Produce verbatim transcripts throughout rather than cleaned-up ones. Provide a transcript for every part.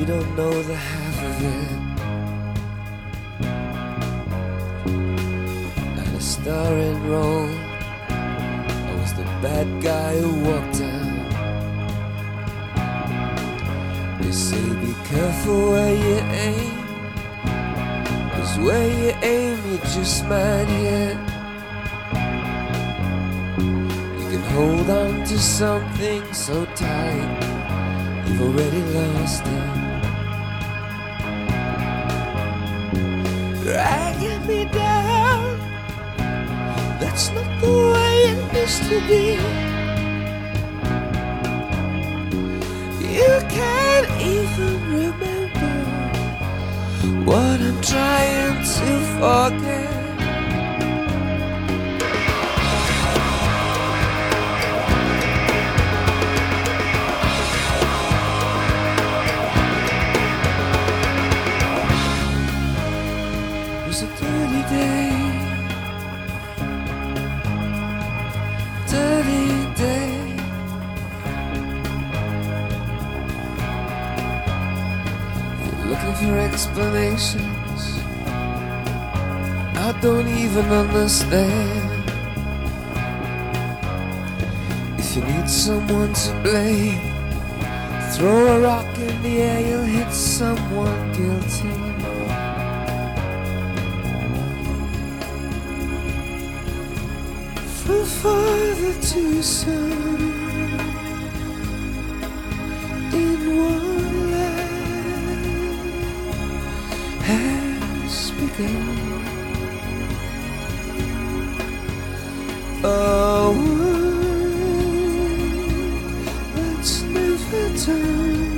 you don't know the half of it. And a starring role, I was the bad guy who walked out. They say be careful where you aim, 'cause where you aim you just might hit. You can hold on to something so tight, you've already lost it. Dragging me down, that's not the way it used to be. You can't even remember what I'm trying to forget. It was a dirty day, dirty day. Looking for explanations I don't even understand. If you need someone to blame, throw a rock in the air, you'll hit someone guilty. From father to son, in one has begun. Oh, let's never turn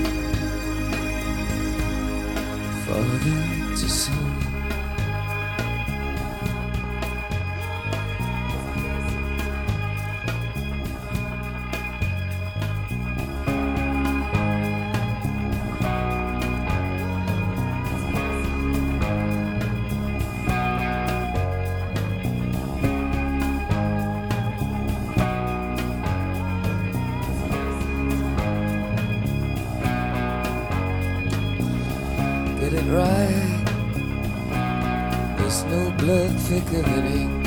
father to son. Get it right, there's no blood thicker than ink.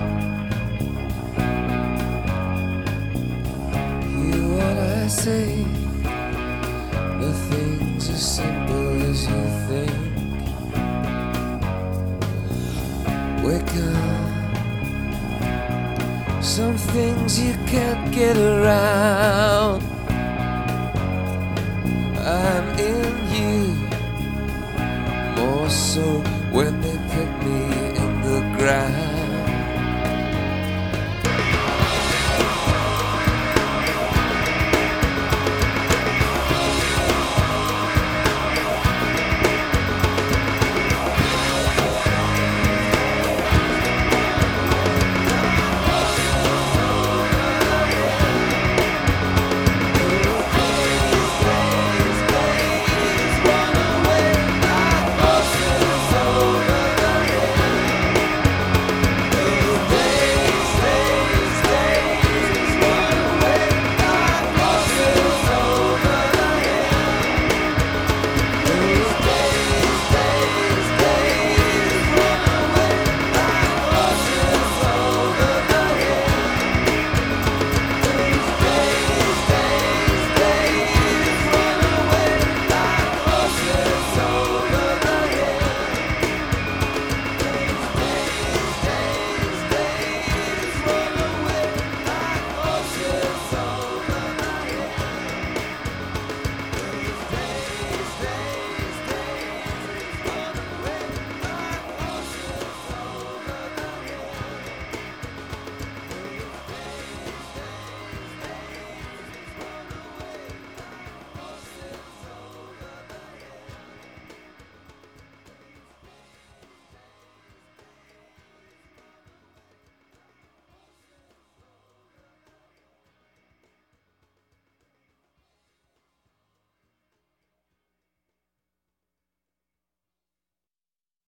Hear what I say, nothing's as simple as you think. Wake up, some things you can't get around. I'm in you, more so when they put me in the ground.